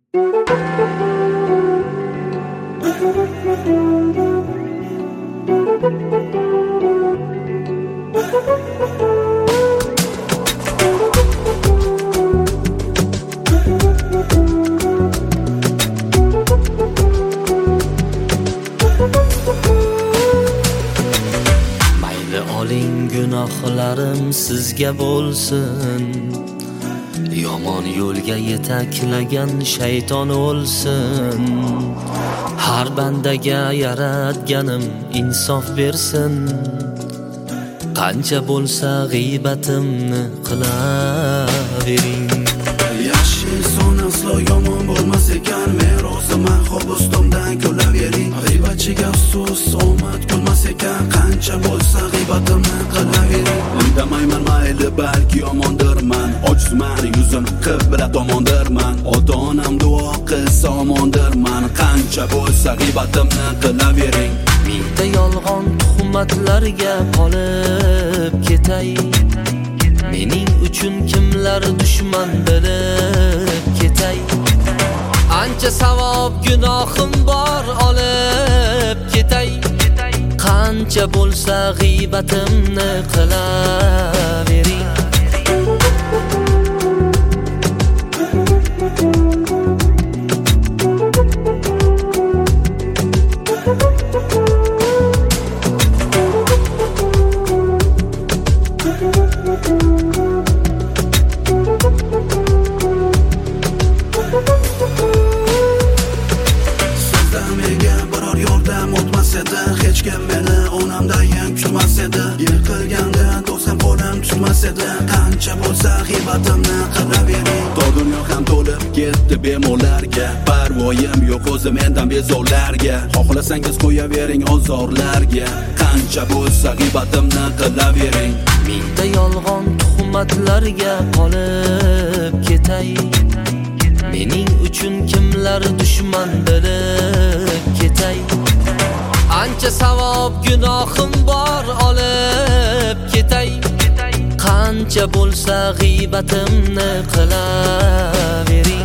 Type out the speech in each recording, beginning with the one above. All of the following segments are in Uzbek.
Mayli oling gunohlarim sizga bo'lsin, yomon yo'lga yetaklagan shayton o'lsin. Har bandaga yaratganim insof bersin, qancha bo'lsa g'iybatimni qilavering. Yaxshi inson aslo yomon bo'lmas ekan, merosi mahbub ustimdan kulavering. G'iybatchiga afsus omad bo'lmas ekan, qancha bo'lsa g'iybatimni qilavering. Indamayman mayli balki yomondirman, ojizman yuzim qibla tomondirman. Ota-onam duo qilsa omondirman, qancha bo'lsa g'iybatimni qilavering. Mingta yolg'on tuhmatlarga qolib ketay, mening uchun kimlar dushman bilib ketay. Ancha savob gunohim bor olib ketay, qancha bo'lsa g'iybatimni qilavering. Hech kim meni onamdayin kutmas edi, yiqilganda do'stim qo'lim tutmas edi. Qancha bo'lsa g'iybatimni qilavering. To dunyo ham to'lib ketdi bemorlarga, parvoyim yo'q o'zi mendan bezorlarga. Xohlasangiz qo'yavering ozorlarga, qancha bo'lsa g'iybatimni qilavering. Mingta yolg'on tuhmatlarga qolib ketay, mening uchun kimlar dushman bilib ketay. Ancha savob gunohim bor olib ketay, qancha bo'lsa g'iybatimni qilavering.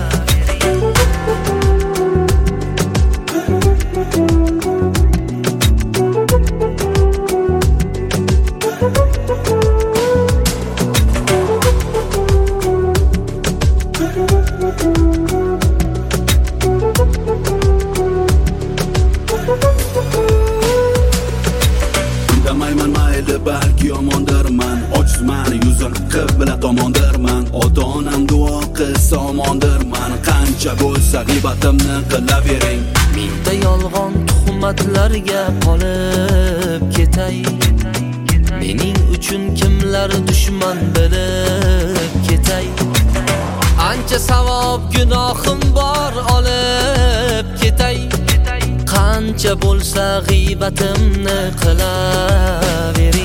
Balki yomondirman, ojizman yuzim qibla tomondirman. Ota-onam duo qilsa omondirman, qancha bo'lsa g'iybatimni qilavering. Mingta yolg'on tuhmatlarga qolib ketay, mening uchun kimlar dushman bilib ketay. Ancha savob gunohim bor olib ketay, qancha bo'lsa g'iybatimni qilavering.